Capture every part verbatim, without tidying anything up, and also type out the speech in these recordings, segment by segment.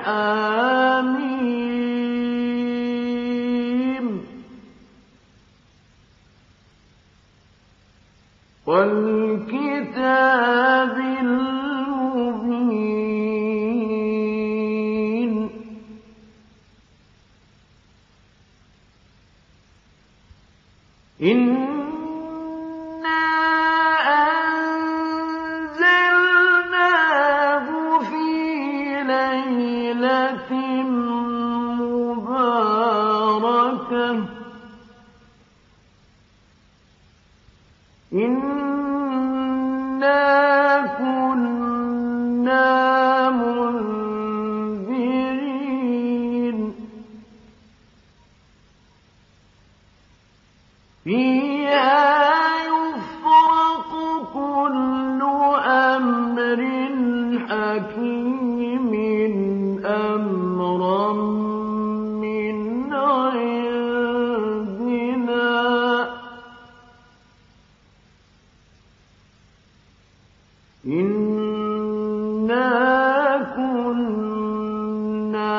حميم والكتاب المبين إنا أنزلناه في ليلة مباركة إنا كنا منذرين فيها يفرق كل أمر حكيم أمرا من عندنا إنا كنا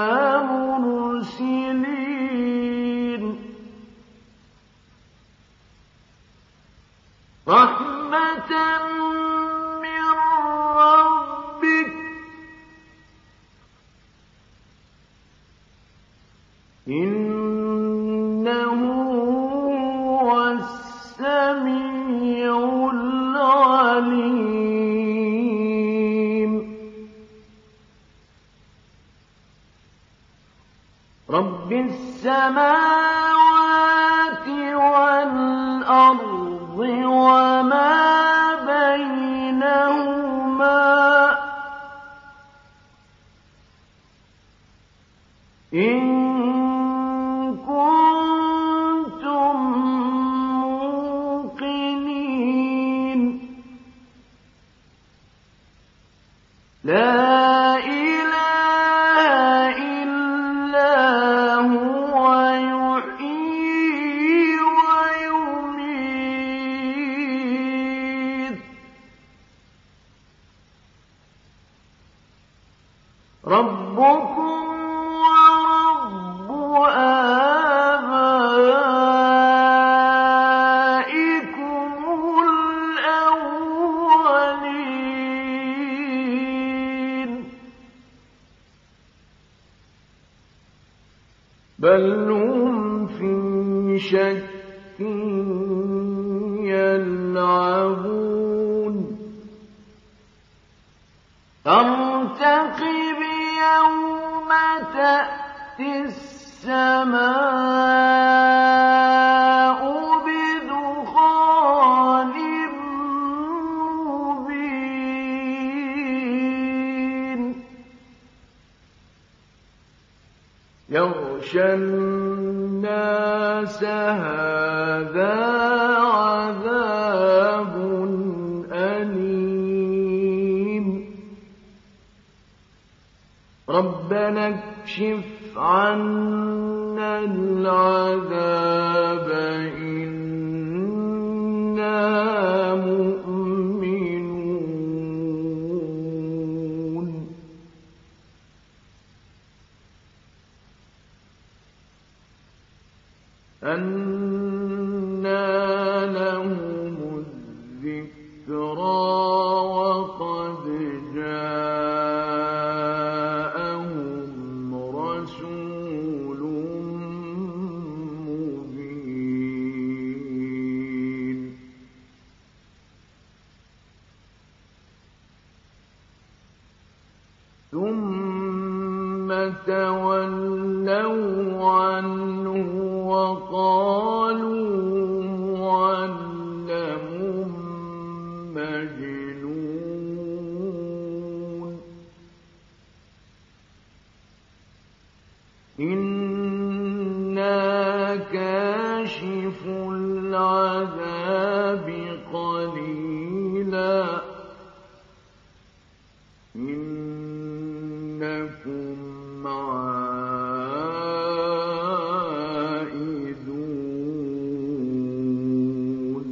مرسلين رحمة من ربك إنه هو السميع العليم رب السماوات والأرض وما بينهما إن كنتم موقنين لا إله إلا هو يحيي ويميت ربكم ورب آبائكم الأولين بل هم في شك يلعبون فارتقب يوم تأتي السماء بدخان مبين يغشى الناس هذا عذاب أليم ربنا اكشف عنا العذاب إنا مؤمنون أنى لهم الذكرى وقد جاءهم رسول مبين ثم تولوا عنه وقالوا معلم مجنون إنا كاشف العذاب قليلا إنكم عائدون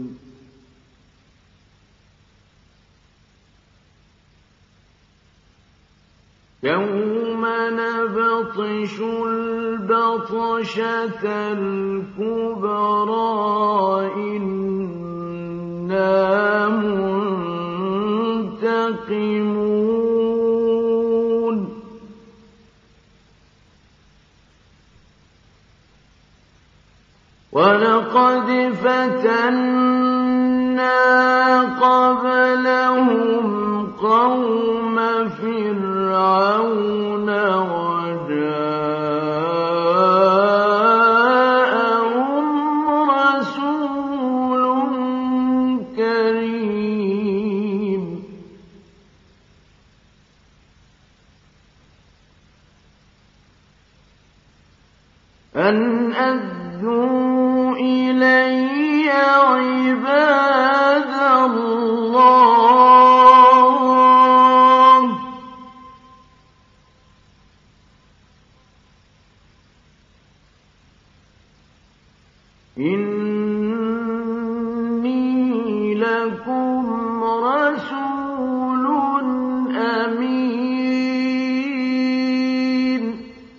يوم نبطش البطشة الكبرى إنا منتقمون ولقد فتنا قبلهم قوم فرعون وجاءهم رسول كريم أن أدوا إلي عباد الله إني لكم رسول أمين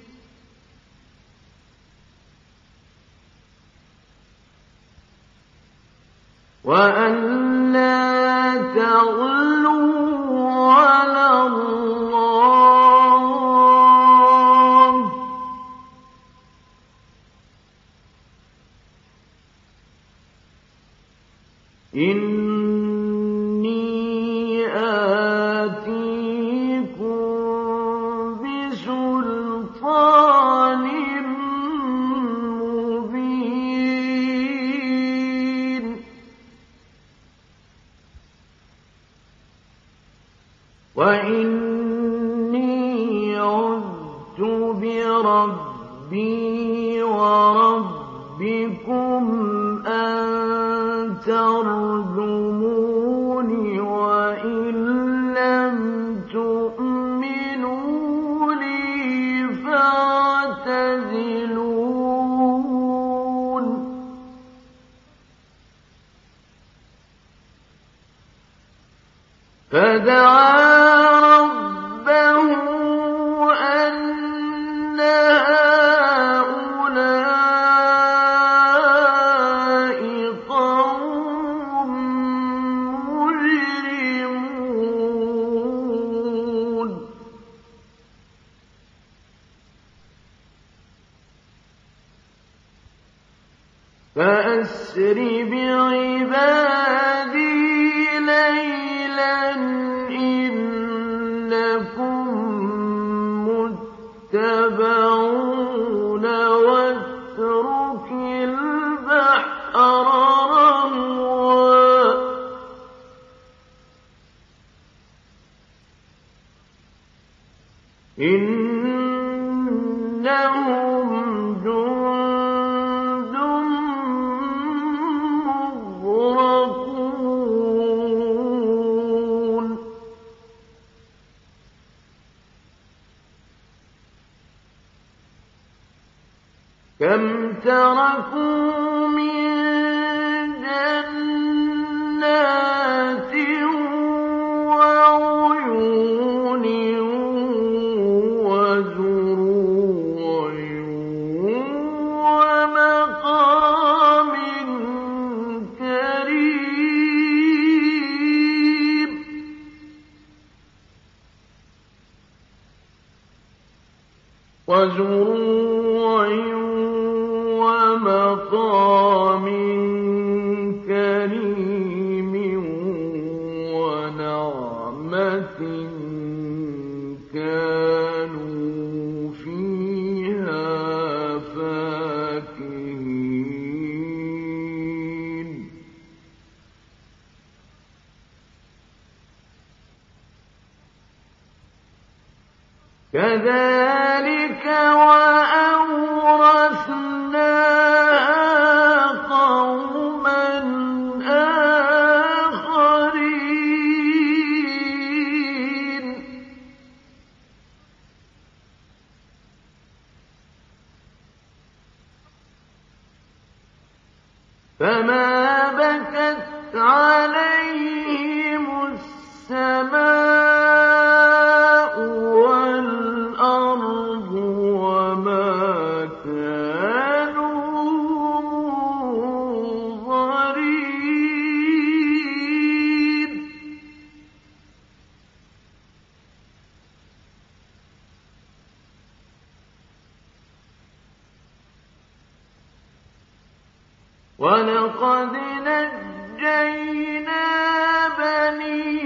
وأن لا تغلوا على الله إني آتيكم بسلطان مبين وإني عذت بربي وربكم أن ترجمون وإن لم تؤمنوا لي فاعتزلون فدعا ربه أن هؤلاء قوم مجرمون فأسر بعبادي ليلا إنكم متبعون واترك البحر رهوا إنهم جند مغرقون كم تركوا من جنات وعيون وزروع ومقام كريم وزروع ومقام كريم ونعمة كانوا فيها فاكهين كذلك وأورثناها قوما آخرين فما بكت عليهم السماء والأرض وَلَقَدْ نَجَّيْنَا بَنِي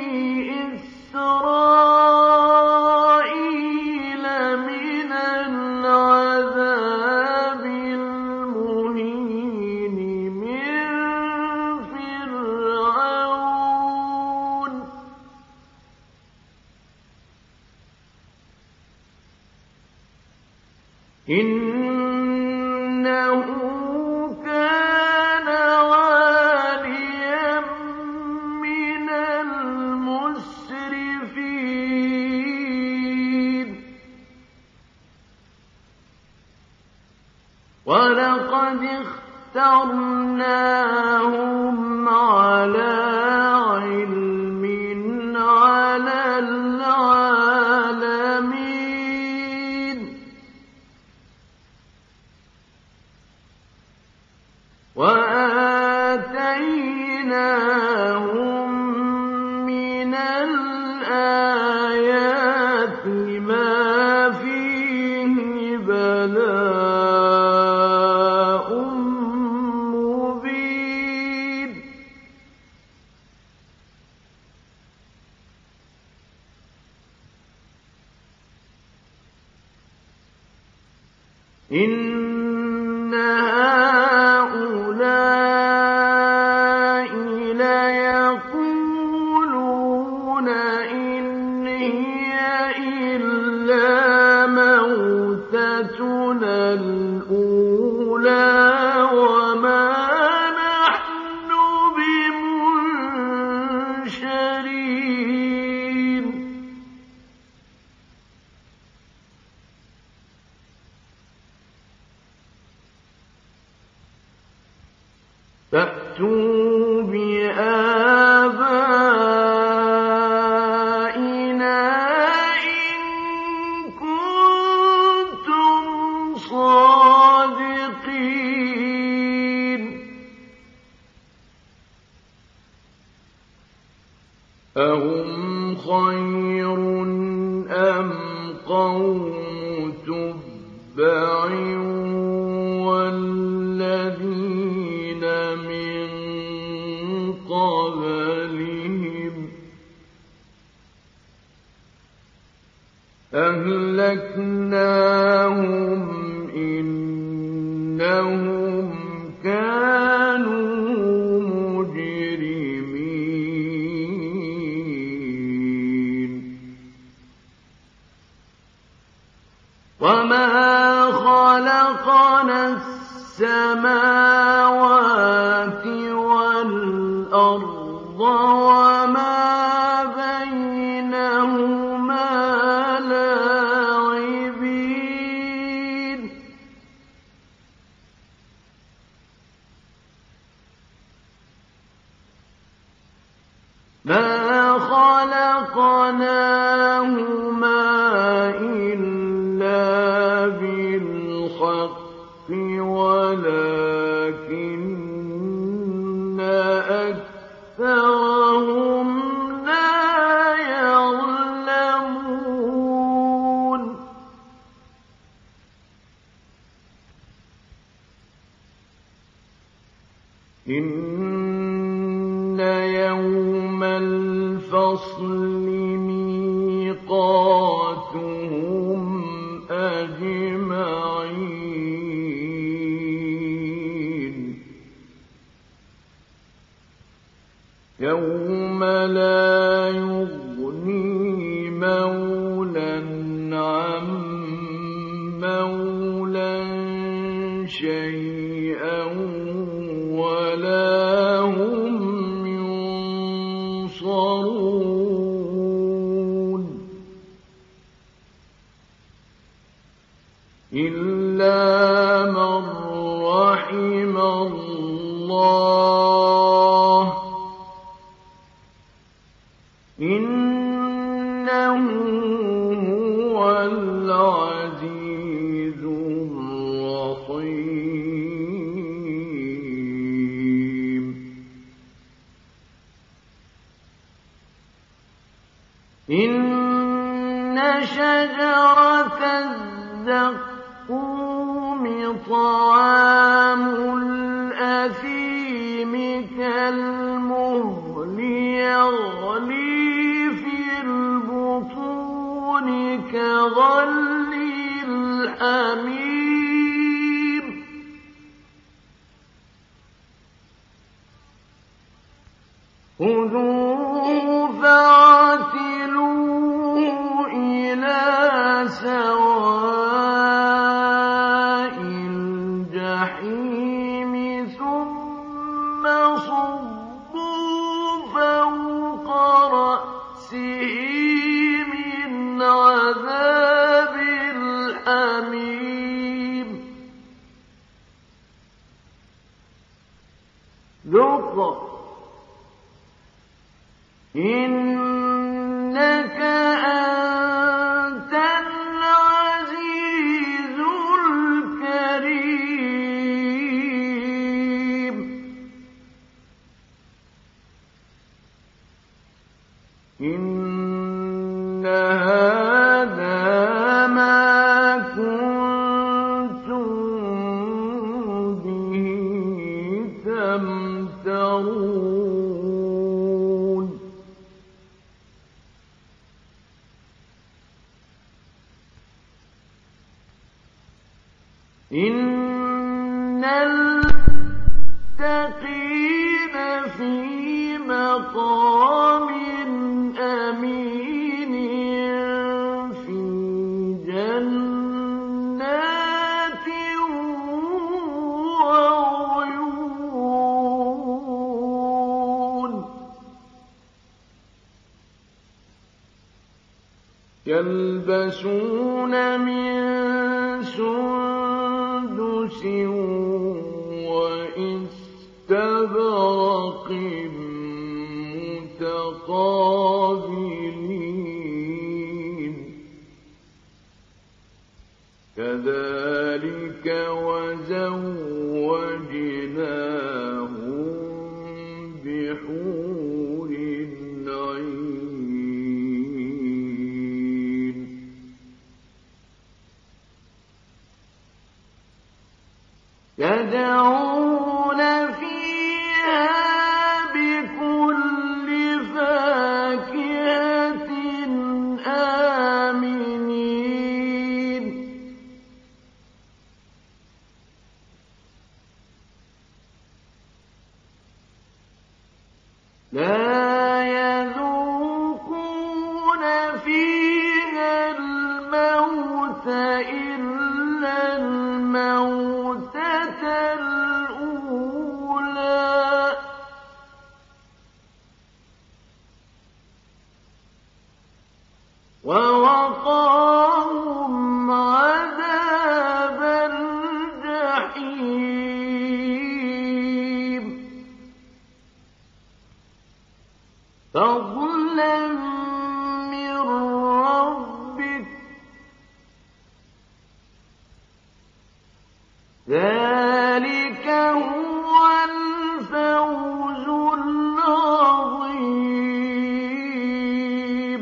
إِسْرَائِيلَ مِنَ الْعَذَابِ الْمُهِينِ مِن فِرْعَوْنَ إِنَّهُ كَانَ عَالِيًا مِّنَ الْمُسْرِفِينَ وَلَقَدِ اخْتَرْنَاهُمْ عَلَىٰ عِلْمٍ عَلَى الْعَالَمِينَ وَآتَيْنَاهُم مِّنَ الْآيَاتِ مَا فِيهِ بَلَاءٌ مُّبِينٌ إِنَّ هَٰؤُلَاءِ لَيَقُولُونَ إِنْ هِيَ إِلَّا مَوْتَتُنَا الْأُولَىٰ وَمَا نَحْنُ بِمُنشَرِينَ فَأْتُوا بِآبَائِنَا إِن كُنتُمْ صَادِقِينَ أَهُمْ خَيْرٌ أَمْ قَوْمُ تُبَّعٍ وَالَّذِينَ مِن قَبْلِهِمْ أَهْلَكْنَاهُمْ إِنَّهُمْ كَانُوا مُجْرِمِينَ وَمَا خَلَقْنَا السَّمَاوَاتِ وَالْأَرْضَ وَمَا بَيْنَهُمَا لَاعِبِينَ مَا خَلَقْنَاهُمَا إِلَّا بِالْحَقِّ وَلَٰكِنَّ أَكْثَرَهُمْ لَا يَعْلَمُونَ إِنَّ يَوْمَ الْفَصْلِ مِيقَاتُهُمْ أَجْمَعِينَ يَوْمَ لَا يُغْنِي مَوْلًى عَن مَّوْلًى شَيْئًا وَلَا هُمْ يُنصَرُونَ إِلَّا مَن رَّحِمَ اللَّهُ إِنَّهُ هُوَ الْعَزِيزُ الرَّحِيمُ إِنَّ شَجَرَتَ الزَّقُّومِ طَعَامُ الْأَثِيمِ كالمهل يغلي في البطون كغلي الحميم خذوه فاعتلوه إلى سواء الجحيم ثم صبوا فوق رأسه من عذاب الحميم ذق إنك أنت العزيز الكريم إن هذا ما كنتم به تمترون إن المتقين في مقام أمين في جنات وعيون يلبسون من سندس وإستبرق متقابلين كذلك وزوجناهم بحور عين يدعون فيها بكل فاكهة آمنين لا يذوقون فيها الموت إلا الموتة الأولى ووقاهم عذاب الجحيم فضلا من ربك ذلك هو الفوز العظيم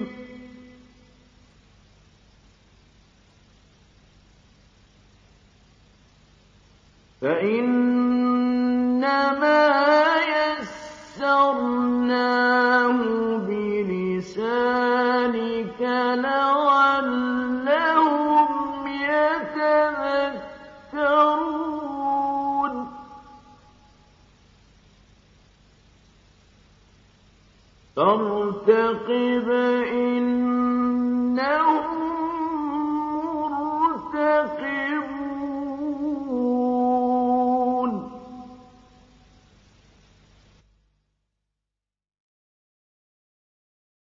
فإنما يسرناه بلسانك لعلهم يتذكرون فارتقب إنهم